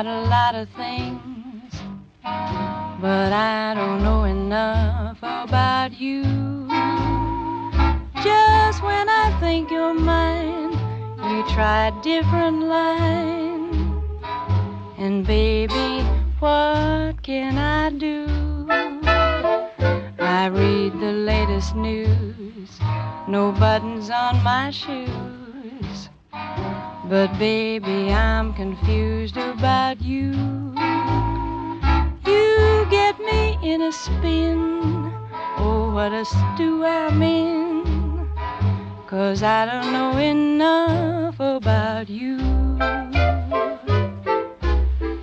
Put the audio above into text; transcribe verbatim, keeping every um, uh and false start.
about a lot of things, but I don't know enough about you. Just when I think you're mine, you try a different line. And baby, what can I do? I read the latest news, no buttons on my shoes, but baby, I'm confused about you. You get me in a spin, oh, what a stew I'm in, 'cause I don't know enough about you.